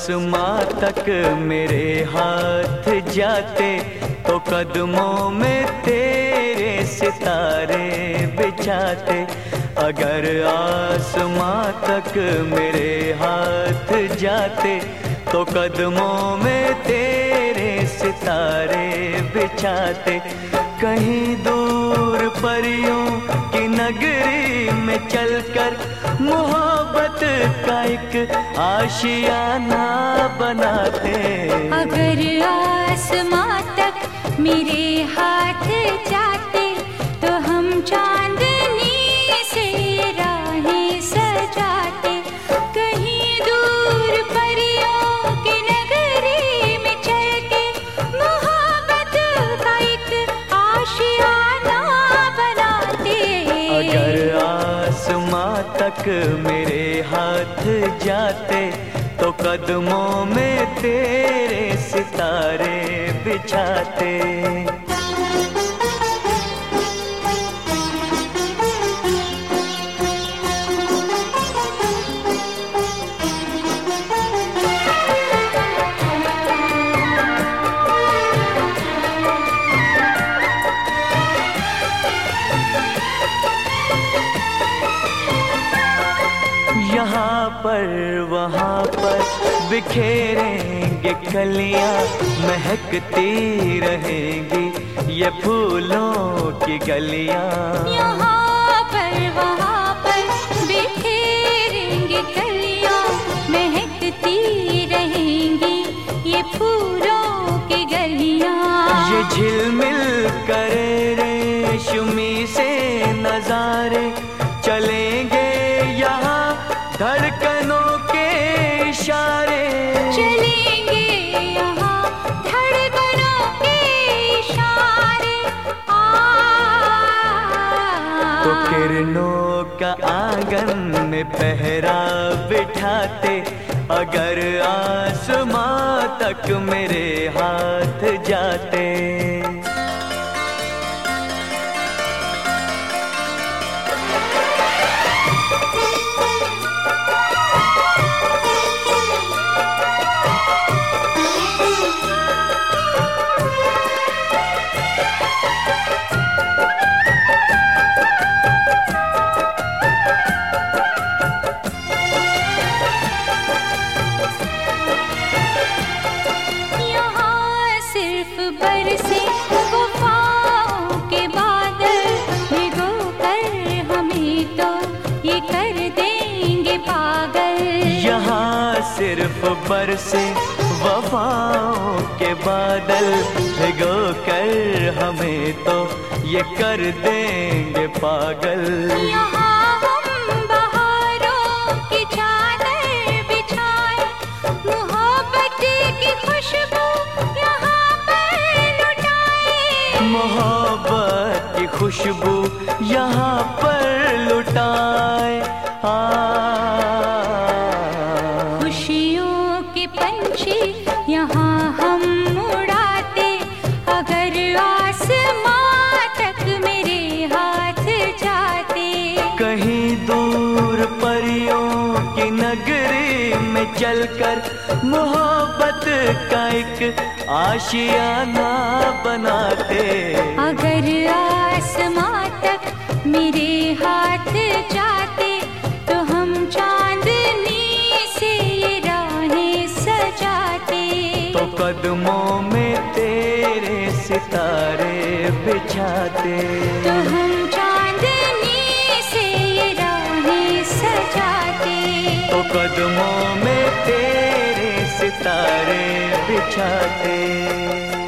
आसमां तक मेरे हाथ जाते तो कदमों में तेरे सितारे बिछाते। अगर आसमां तक मेरे हाथ जाते तो कदमों में तेरे सितारे बिछाते। कहीं दूर परियों की नगरी में चलकर मोहब्बत का एक आशियाना बनाते। अगर आसमां तक मेरे हाथ जाते तो हम चांदनी से राहें सजाते। कहीं दूर परियों की नगरी में चल के मोहब्बत का एक आशियाना बनाते। अगर आसमां तक मेरे हाथ जाते तो कदमों में तेरे सितारे बिछाते। यहाँ पर वहाँ पर बिखेरेंगे कलियाँ, महकती रहेंगी ये फूलों की गलियाँ। यहाँ पर वहाँ पर बिखेरेंगे कलियाँ, महकती रहेंगी ये फूलों की गलियाँ। ये झिलमिल करे रेशमी से नजारे, चलेंगे यहाँ धड़कनों के इशारे। चलेंगे यहाँ धड़कनों के इशारे। तो किरणों का आंगन में पहरा बिठाते। अगर आसमां तक मेरे हाथ जाते। बरसे वफाओं के बादल, भिगो कर हमें तो ये कर देंगे पागल। यहाँ सिर्फ बरसे वफाओं के बादल, भिगो कर हमें तो ये कर देंगे पागल। यहाँ हम बहारों की चादर बिछाए, मोहब्बत की खुशबू मोहब्बत की खुशबू यहाँ पर लुटाए। खुशियों के पंछी यहाँ हम उड़ाते। अगर आसमां तक मेरे हाथ जाते। कहीं दूर परियों की नगरी में चलकर मोहब्बत का एक आशियाना बनाते। अगर आसमां तक मेरे हाथ जाते तो हम चांदनी से ये राहें सजाते। तो कदमों में तेरे सितारे बिछाते। तो हम चांदनी से ये राहें सजाते। तो कदमों में तेरे सितारे बिछाते।